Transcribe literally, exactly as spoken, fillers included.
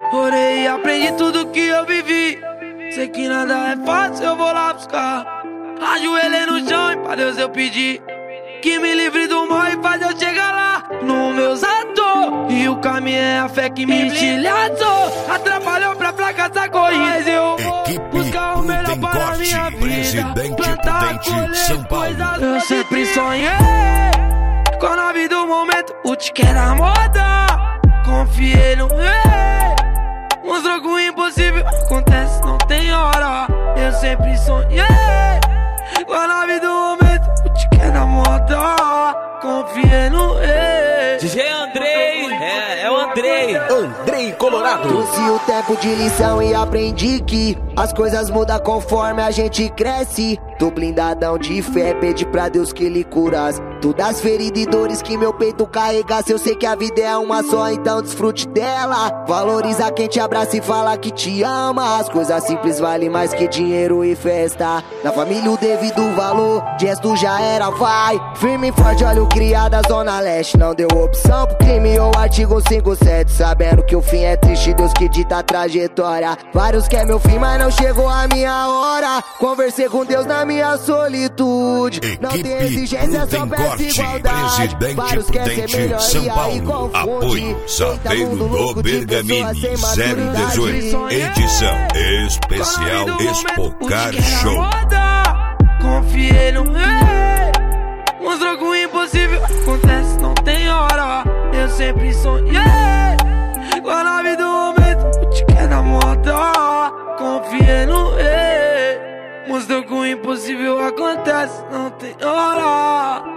Orei e aprendi tudo que eu vivi. Sei que nada é fácil, eu vou lá buscar. Ajoelhei no chão e pra Deus eu pedi que me livre do mal e faz eu chegar lá no meus atos. E o caminho é a fé que me tilhazou. Atrapalhou pra fracassar corrida. Mas eu vou buscar o melhor para a minha vida. Presidente Prudente, São Paulo. Eu sempre sonhei com a nave do momento, o tique era moda. Confiei no rei, mostrou que o impossível acontece, não tem hora. Eu sempre sonhei com a nave do momento, o tique era moda. Confiei no rei. D J Andrei, é, é o Andrei. Andrei Colorado. Trouxe o tempo de lição e aprendi que as coisas mudam conforme a gente cresce. Tô blindadão de fé, pede pra Deus que lhe curasse todas as feridas e dores que meu peito carregasse. Eu sei que a vida é uma só, então desfrute dela. Valoriza quem te abraça e fala que te ama. As coisas simples valem mais que dinheiro e festa. Na família o devido valor, gesto já era, vai. Firme e forte, olha o criado da Zona Leste. Não deu opção pro crime ou artigo cinquenta e sete. Sabendo que o fim é triste, Deus que dita a trajetória. Vários quer meu fim, mas não chegou a minha hora. Conversei com Deus na minha solitude. Equipe não tem exigência, só peço igualdade. Presidente Prudente, São Paulo. Apoio Saveiro do Bergamini zero dezoito. Edição especial Expocar Show. Confiei no rei, mostrou que o impossível acontece, não tem hora. Eu sempre sonhei com a nave do momento, o tique é da moda. Confiei no rei, mostrou que o impossível acontece, não tem hora.